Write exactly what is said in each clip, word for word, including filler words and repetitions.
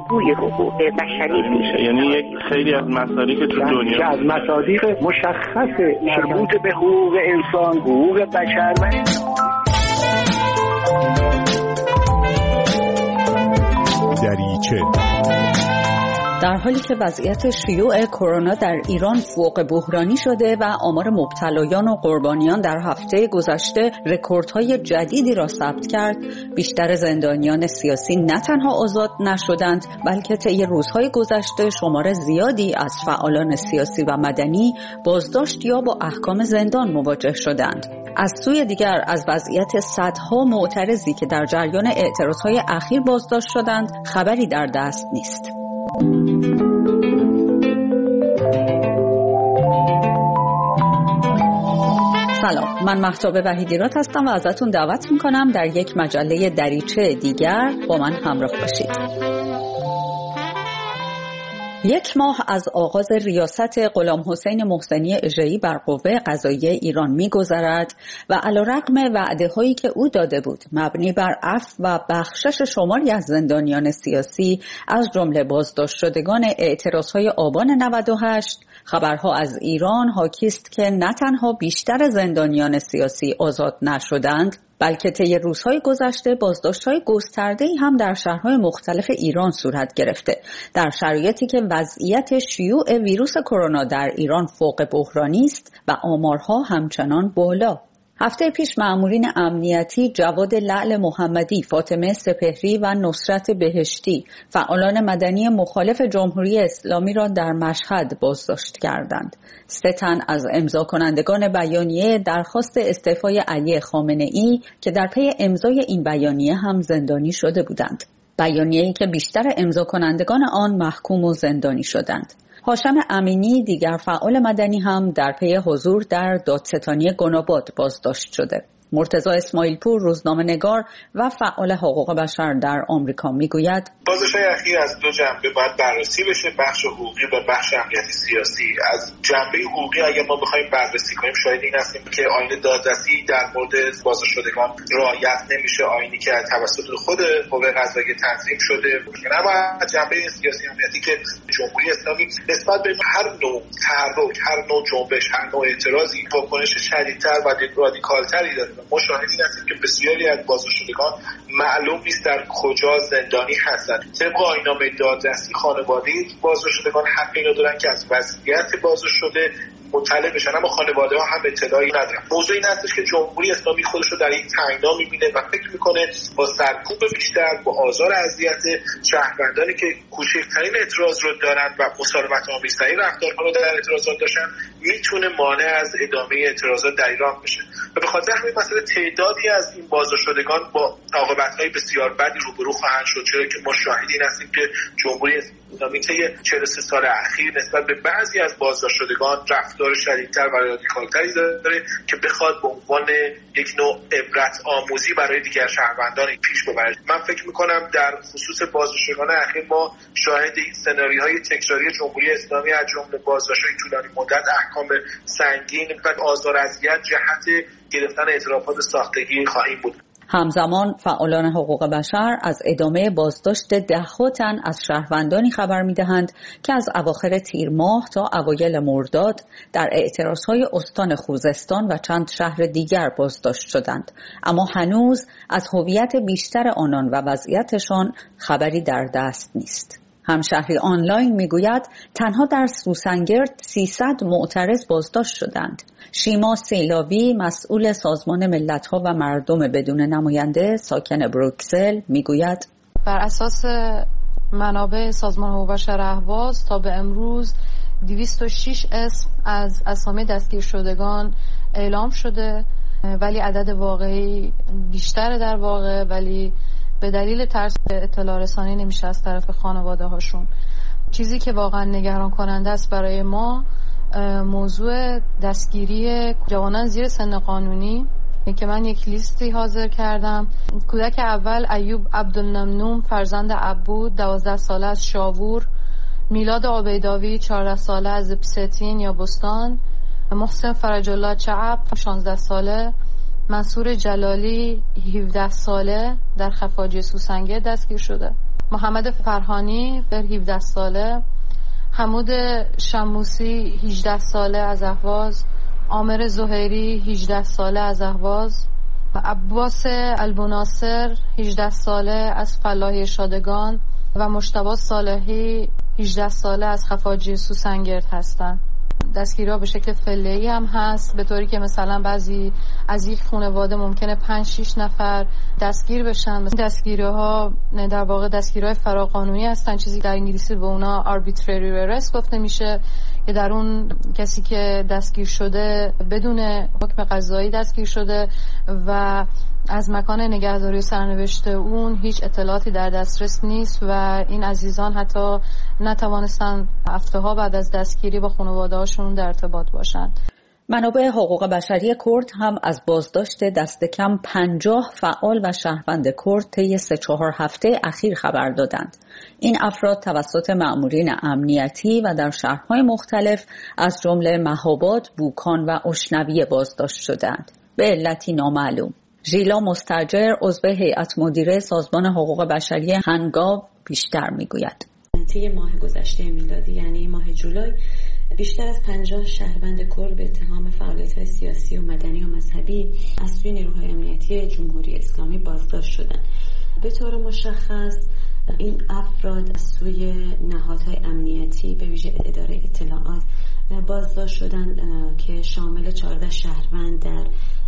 الگوی حقوق بشری میشه. یعنی یک خیلی از مصادیق تو دنیا که از مصادیق مشخص مربوط به حقوق انسان، حقوق بشر و دریچه. در حالی که وضعیت شیوع کرونا در ایران فوق بحرانی شده و آمار مبتلایان و قربانیان در هفته گذشته رکوردهای جدیدی را ثبت کرد، بیشتر زندانیان سیاسی نه تنها آزاد نشدند، بلکه طی روزهای گذشته شمار زیادی از فعالان سیاسی و مدنی بازداشت یا با احکام زندان مواجه شدند. از سوی دیگر از وضعیت صدها معترضی که در جریان اعتراضهای اخیر بازداشت شدند خبری در دست نیست. سلام، من مهتاب وحیدیراد هستم و ازتون دعوت میکنم در یک مجله دریچه دیگر با من همراه باشید. یک ماه از آغاز ریاست غلام حسین محسنی اژه‌ای بر قوه قضاییه ایران می‌گذرد و علیرغم وعده‌هایی که او داده بود مبنی بر عفو و بخشش شماری از زندانیان سیاسی از جمله بازداشت شدگان اعتراضهای آبان نود و هشت، خبرها از ایران حاکی است که نه تنها بیشتر زندانیان سیاسی آزاد نشدند، بلکه طی روزهای گذشته بازداشت‌های گسترده‌ای هم در شهرهای مختلف ایران صورت گرفته. در شرایطی که وضعیت شیوع ویروس کرونا در ایران فوق بحرانی است و آمارها همچنان بالا. هفته پیش مأمورین امنیتی جواد لعل محمدی، فاطمه سپهری و نصرت بهشتی، فعالان مدنی مخالف جمهوری اسلامی را در مشهد بازداشت کردند. سه تن از امضا کنندگان بیانیه درخواست استعفای علی خامنه‌ای که در پی امضای این بیانیه هم زندانی شده بودند. بیانیه‌ای که بیشتر امضا کنندگان آن محکوم و زندانی شدند. هاشم امینی، دیگر فعال مدنی، هم در پی حضور در دادستانی گناباد بازداشت شده. مرتضی اسماعیل پور، روزنامه‌نگار و فعال حقوق بشر در آمریکا، میگوید بازداشت‌های اخیر از دو جنبه باید بررسی بشه، بخش حقوقی و بخش امنیتی سیاسی. از جنبه حقوقی اگه ما بخوایم بررسی کنیم شاید این هستیم که آیین دادرسی در مورد بازداشت شدگان رعایت نمیشه، آیینی که توسط خود قوه قضاییه تنظیم شده. اما از جنبه سیاسی امنیتی که جمهوری اسلامی نسبت به هر نوع تحرک، هر نوع جنبش، هر نوع اعتراضی واکنش شدیدتر و رادیکالتری داره. ما شاهدیم هستیم که بسیاری از بازداشت شدگان معلوم نیست در کجا زندانی هستند. طبق آیین‌نامه دادرسی خانواده بازداشت شدگان حق اینو دارن که از وضعیت بازداشت شده مطلع بشن، اما خانواده ها هم اطلاعی ندارن. موضوع این هستش که جمهوری اسلامی خودش رو در یک تنگنا میبینه و فکر میکنه با سرکوب بیشتر، با آزار اذیت شهروندانی که کوچکترین اعتراض رو دارن و مسالمت آمیزترین رفتارها رو در اعتراضات داشتن میتونه مانع از ادامه اعتراضات در ایران بشه. و به خاطر همین مسئله تعدادی از این بازداشت شدگان با عاقبت‌های بسیار بدی روبرو خواهند شد، چرا که ما شاهدین هستیم که جمهوری اسلامی طی چهل و سه سال اخیر نسبت به بعضی از بازداشت شدگان رفتار شدیدتر و رادیکالتری داره که بخواد به عنوان یک نوع عبرت آموزی برای دیگر شهروندان پیش ببره. من فکر می‌کنم در خصوص بازداشت شدگان اخیر ما شاهد این سناریوهای تکراری جمهوری اسلامی از جمله بازداشت‌های طولانی مدت، احکام سنگین و آزار اذیت جهت گرفتن اعترافات ساختگی خواهیم بود. همزمان فعالان حقوق بشر از ادامه بازداشت ده‌ها تن از شهروندانی خبر می‌دهند که از اواخر تیر ماه تا اوایل مرداد در اعتراضهای استان خوزستان و چند شهر دیگر بازداشت شدند، اما هنوز از هویت بیشتر آنان و وضعیتشان خبری در دست نیست. همشهری آنلاین میگوید تنها در سوسنگرد سیصد معترض بازداشت شدند. شیما سیلاوی، مسئول سازمان ملت‌ها و مردم بدون نماینده ساکن بروکسل، میگوید بر اساس منابع سازمان حقوق بشر اهواز تا به امروز دویست و شش اسم از اسامی دستگیر شدگان اعلام شده، ولی عدد واقعی بیشتر در واقع، ولی به دلیل ترس اطلاع رسانی نمیشه از طرف خانواده هاشون. چیزی که واقعا نگران کننده است برای ما موضوع دستگیری جوانان زیر سن قانونی که من یک لیستی حاضر کردم. کودک اول ایوب عبدالنمنوم فرزند عبود دوازده ساله از شاور، میلاد عبیداوی چهارده ساله از پستین یا بستان، محسن فرج الله چعب شانزده ساله، منصور جلالی هفده ساله در خفاجی سوسنگرد دستگیر شده. محمد فرهانی بر هفده ساله، حمود شموسی هجده ساله از اهواز، عامر زهیری هجده ساله از اهواز، عباس البناصر هجده ساله از فلاحی شادگان و مجتبی صالحی هجده ساله از خفاجی سوسنگرد هستند. دستگیری‌ها به شکل فعلی هم هست، به طوری که مثلا بعضی از یک خانواده ممکنه پنج شش نفر دستگیر بشن. دستگیری‌ها در واقع دستگیری‌های فراقانونی هستن، چیزی در انگلیسی به اونا arbitrary arrest گفته میشه، که در اون کسی که دستگیر شده بدون حکم قضایی دستگیر شده و از مکان نگهداری و سرنوشت اون هیچ اطلاعاتی در دسترس نیست و این عزیزان حتی نتوانستن هفته‌ها بعد از دستگیری با خانواده‌هاشون در ارتباط باشند. منابع حقوق بشری کرد هم از بازداشت دست کم پنجاه فعال و شهروند کرد طی سه چهار هفته اخیر خبر دادند. این افراد توسط مأمورین امنیتی و در شهرهای مختلف از جمله مهاباد، بوکان و اشنویه بازداشت شدند به علتی نامعلوم. ژیلا مستاجر عضو هیئت مدیره سازمان حقوق بشری هنگاو بیشتر میگوید. طی ماه گذشته میلادی یعنی ماه جولای بیشتر از پنجاه شهروند کرد به اتهام فعالیت‌های سیاسی و مدنی و مذهبی از سوی نیروهای امنیتی جمهوری اسلامی بازداشت شدند. به طور مشخص این افراد از سوی نهادهای امنیتی به ویژه اداره اطلاعات بازداشت شدند که شامل چهارده شهروند در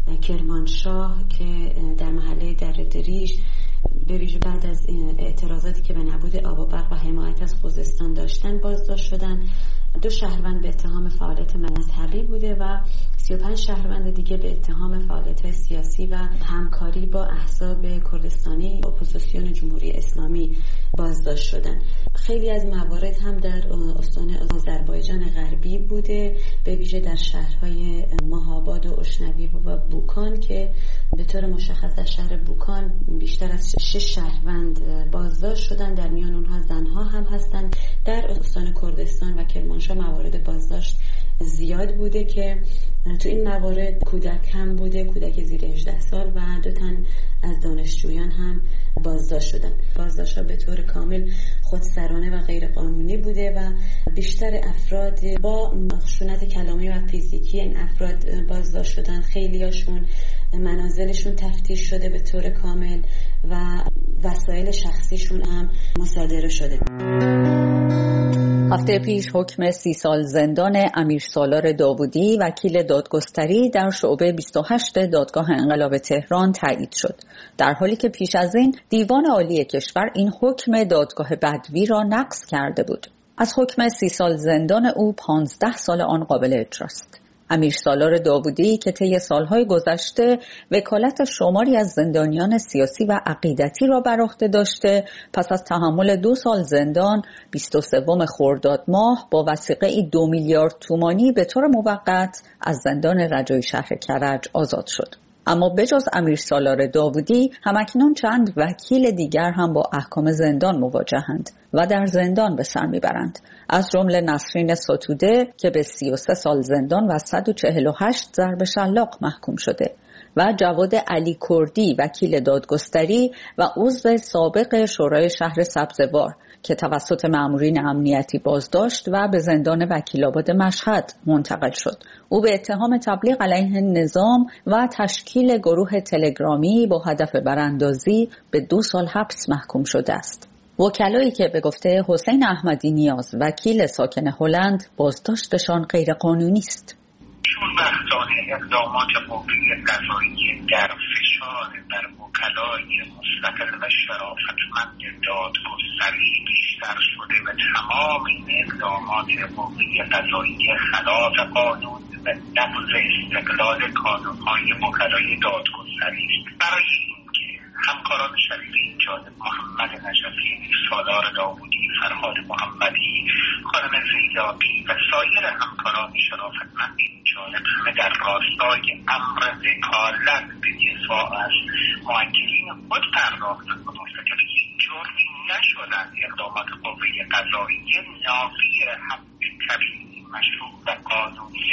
کرمانشاه که در محله دردریش به ویژه بعد از اعتراضاتی که به نبود آب و برق و حمایت از خوزستان داشتن بازداشت شدن. دو شهروند به اتهام فعالیت مذهبی بوده و سی و پنج شهروند دیگه به اتهام فعالیت سیاسی و همکاری با احزاب کردستانی اپوزیسیون جمهوری اسلامی بازداشت شدن. خیلی از موارد هم در استان آذربایجان غربی بوده، به ویژه در شهرهای مهاباد و اشنویه و بوکان که به طور مشخص در شهر بوکان بیشتر از شش شهروند بازداشت شدن، در میان اونها زنها هم هستند. در استان کردستان و کرمانشاه موارد بازداشت زیاد بوده که تو این موارد کودک هم بوده، کودک زیر هجده سال و دو تن از دانشجویان هم بازداشت شدن. بازداشت‌ها به طور کامل خودسرانه و غیر قانونی بوده و بیشتر افراد با خشونت کلامی و فیزیکی این افراد بازداشت شدن. خیلیاشون منازلشون تفتیش شده به طور کامل و وسایل شخصیشون هم مصادره شده. هفته پیش حکم سی سال زندان امیر سالار داوودی وکیل دادگستری در شعبه بیست و هشت دادگاه انقلاب تهران تایید شد، در حالی که پیش از این دیوان عالی کشور این حکم دادگاه بدوی را نقض کرده بود. از حکم سی سال زندان او پانزده سال آن قابل اجراست. امیر سالار داوودی که طی سالهای گذشته وکالت شماری از زندانیان سیاسی و عقیدتی را بر عهده داشته، پس از تحمل دو سال زندان بیست و سوم خرداد ماه با وثیقه دو میلیارد تومانی به طور موقت از زندان رجایی شهر کرج آزاد شد. اما بجز امیر سالار داوودی همکنون چند وکیل دیگر هم با احکام زندان مواجهند و در زندان به سر میبرند، از جمله نسرین ستوده که به سی و سه سال زندان و صد و چهل و هشت ضرب شلاق محکوم شده و جواد علی کردی وکیل دادگستری و عضو سابق شورای شهر سبزوار که توسط مأمورین امنیتی بازداشت و به زندان وکیل‌آباد مشهد منتقل شد. او به اتهام تبلیغ علیه نظام و تشکیل گروه تلگرامی با هدف براندازی به دو سال حبس محکوم شده است. وکلایی که به گفته حسین احمدی نیاز وکیل ساکن هلند بازداشتشان غیرقانونی است. چون بحثانه اقدامات قوی قضایی در فشار بر وکلای مستقل و شرافتمند دادگستری بیشتر شده و تمام این اقدامات قوی قضایی خلاف قانون و نقض استقلال کانون‌های وکلای دادگستری است. برای اینکه همکاران شریف جالب محمد نجفی، سالار داوودی، فرهاد محمدی، خانم زیداقی و سایر همکاران شرافتمند جالب همه در راستای امر وکالت به دفاع از موکلین خود پرداختند و مرتکب هیچ جرمی نشدند. اقدامات قوه قضاییه نافی حق طبیعی مشروع و قانونی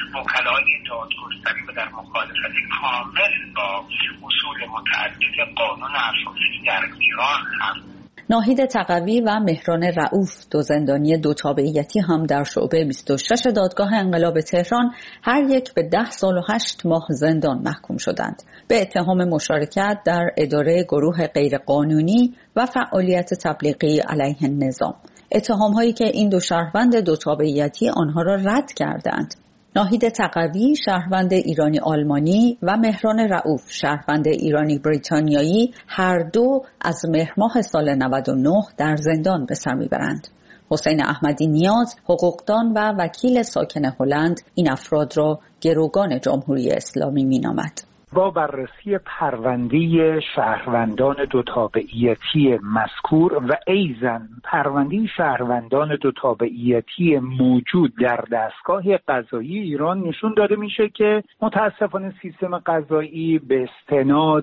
وکلای دادگستری و در مخالفت کامل با اصول متعدد قانون اساسی در ایران هست. ناهید تقوی و مهران رؤوف، دو زندانی دو تابعیتی هم در شعبه بیست و شش دادگاه انقلاب تهران، هر یک به ده سال و هشت ماه زندان محکوم شدند به اتهام مشارکت در اداره گروه غیرقانونی و فعالیت تبلیغی علیه نظام. اتهام هایی که این دو شهروند دو تابعیتی آنها را رد کردند. ناهید تقوی شهروند ایرانی آلمانی و مهران رؤوف شهروند ایرانی بریتانیایی هر دو از مهر ماه سال نود و نه در زندان به سر میبرند. حسین احمدی نیاز، حقوقدان و وکیل ساکن هلند، این افراد را گروگان جمهوری اسلامی مینامد. با بررسی پرونده شهروندان دو تابعیتی مذکور و ایزن پرونده شهروندان دو تابعیتی موجود در دستگاه قضایی ایران نشون داده میشه که متاسفانه سیستم قضایی به استناد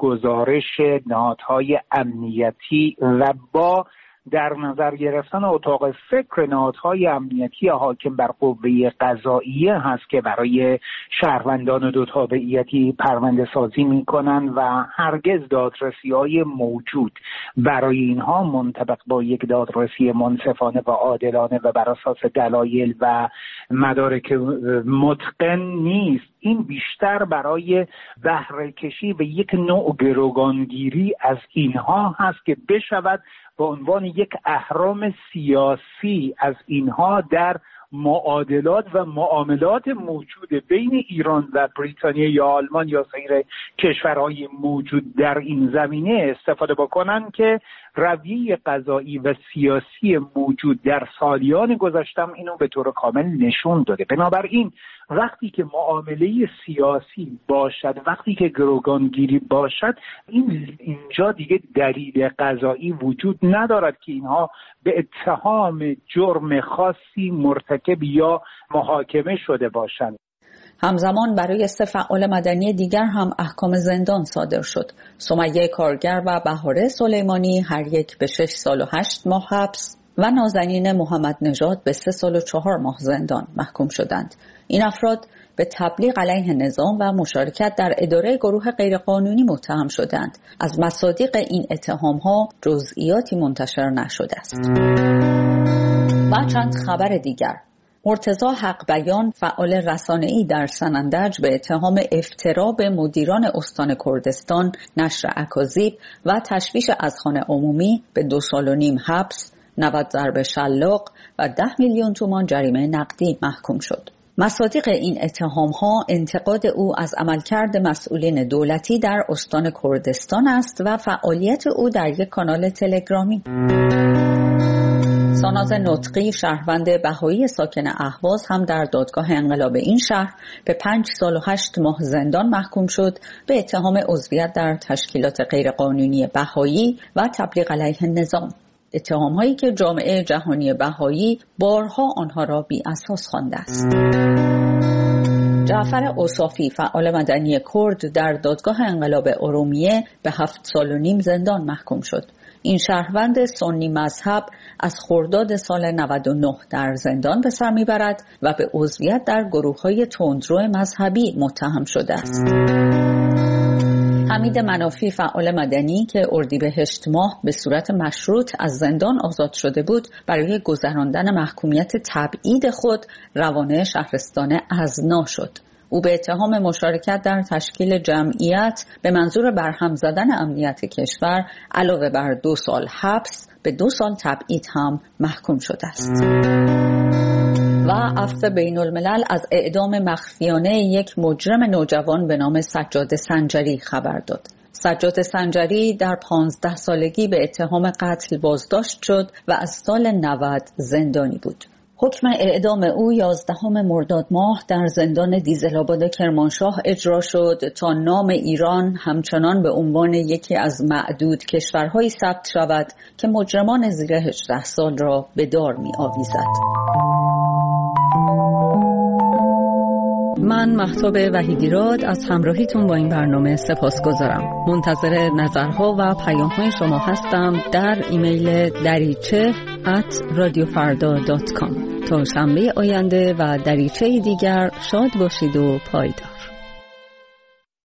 گزارش نهادهای امنیتی و با در نظر گرفتن اتاق فکر نهادهای امنیتی حاکم بر قوه قضاییه هست که برای شهروندان دو تابعیتی پرونده سازی میکنن و هرگز دادرسی‌های موجود برای اینها منطبق با یک دادرسی منصفانه و عادلانه و بر اساس دلایل و مدارک متقن نیست. این بیشتر برای بهره کشی و یک نوع گروگانگیری از اینها هست که بشود به عنوان یک اهرام سیاسی از اینها در معادلات و معاملات موجود بین ایران و بریتانیا یا آلمان یا سایر کشورهای موجود در این زمینه استفاده بکنن که رویه قضایی و سیاسی موجود در سالیان گذشتم اینو به طور کامل نشون داده. بنابراین وقتی که معامله سیاسی باشد، وقتی که گروگانگیری باشد، این اینجا دیگه دلیل قضایی وجود ندارد که اینها به اتهام جرم خاصی مرتکب یا محاکمه شده باشند. همزمان برای سه فعال مدنی دیگر هم احکام زندان صادر شد. سمیه کارگر و بهاره سلیمانی هر یک به شش سال و هشت ماه حبس و نازنین محمد نژاد به سه سال و چهار ماه زندان محکوم شدند. این افراد به تبلیغ علیه نظام و مشارکت در اداره گروه غیرقانونی متهم شدند. از مصادیق این اتهام‌ها جزئیاتی منتشر نشده است. و چند خبر دیگر. مرتضی حق بیان، فعال رسانه‌ای در سنندج، به اتهام افترا به مدیران استان کردستان، نشر اکاذیب و تشویش اذهان عمومی به دو سال و نیم حبس، نود ضرب شلاق و ده میلیون تومان جریمه نقدی محکوم شد. مصادیق این اتهام‌ها انتقاد او از عملکرد مسئولین دولتی در استان کردستان است و فعالیت او در یک کانال تلگرامی. ساناز نطقی، شهروند بهایی ساکن اهواز، هم در دادگاه انقلاب این شهر به پنج سال و هشت ماه زندان محکوم شد به اتهام عضویت در تشکیلات غیرقانونی بهایی و تبلیغ علیه نظام. اتهام‌هایی که جامعه جهانی بهایی بارها آنها را بی اساس خوانده است. جعفر اوصافی، فعال مدنی کرد، در دادگاه انقلاب ارومیه به هفت سال و نیم زندان محکوم شد. این شهروند سنی مذهب از خرداد سال نود و نه در زندان به سر میبرد و به عضویت در گروه‌های تندرو مذهبی متهم شده است. حمید منافی، فعال مدنی که اردیبهشت ماه به صورت مشروط از زندان آزاد شده بود، برای گذراندن محکومیت تبعید خود روانه شهرستان ازنا شد. او به اتهام مشارکت در تشکیل جمعیت به منظور برهم زدن امنیت کشور علاوه بر دو سال حبس به دو سال تبعید هم محکوم شده است. و عفو بین الملل از اعدام مخفیانه یک مجرم نوجوان به نام سجاد سنجری خبر داد. سجاد سنجری در پانزده سالگی به اتهام قتل بازداشت شد و از سال نود زندانی بود. حکم اعدام او یازدهم مرداد ماه در زندان دیزل‌آباد کرمانشاه اجرا شد تا نام ایران همچنان به عنوان یکی از معدود کشورهایی ثبت شود که مجرمان زیر هجده سال را به دار می آویزد. من مهتاب وحیدیراد از همراهیتون با این برنامه سپاسگزارم. منتظر نظرها و پیام‌های شما هستم در ایمیل دریچه ات رادیو فردا دات کام. تا شنبه آینده و دریچه دیگر شاد باشید و پایدار.